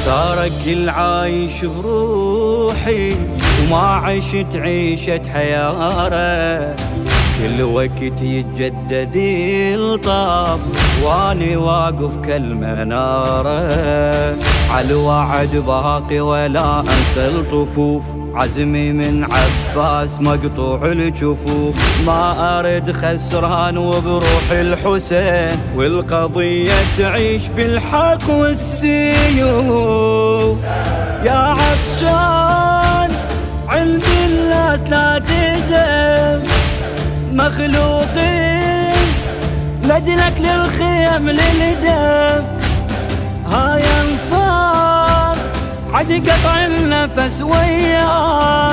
صارك العايش بروحي وما عشت عيشة حيارة، كل وقت يتجدد الطاف واني واقف كالمنارة، عالوعد باقي ولا انسى الطفوف، عزمي من عباس مقطوع الجفوف، ما ارد خسران وبروح الحسين، والقضية تعيش بالحق والسيوف. يا عطشان عند الناس لا تزم، مخلوقين لجلك للخيم للدم، هاي انصار حد قطع النفس وياك،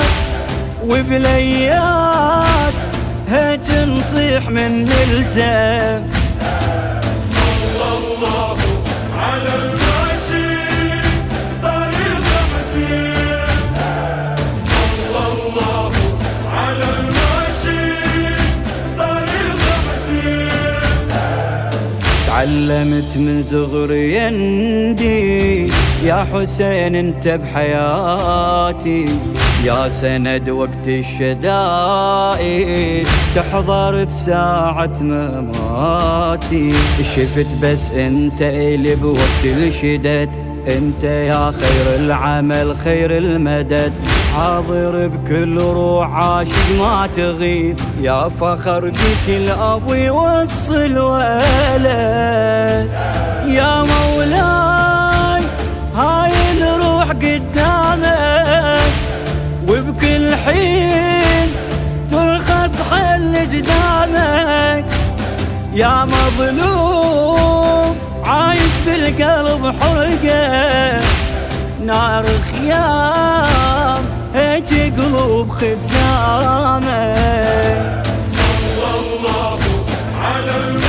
وبلياك هيك نصيح من الدم. صلى الله على الماشي طريق حسين، صلى الله على الماشي طريق حسين. تعلمت من صغري يندي يا حسين انت بحياتي، يا سند وقت الشدائد، تحضر بساعة مماتي، شفت بس انت اللي بوقت الشدد، انت يا خير العمل خير المدد، حاضر بكل روح عاشق ما تغيب، يا فخر بك الاب يوصل ولد. يا مولاي هاي الروح قدامك، وبكل حين ترخص حل جدامك، يا مظلوم عايش بالقلب حرقه، نار خيام هيك قلوب خدامك. صلى الله على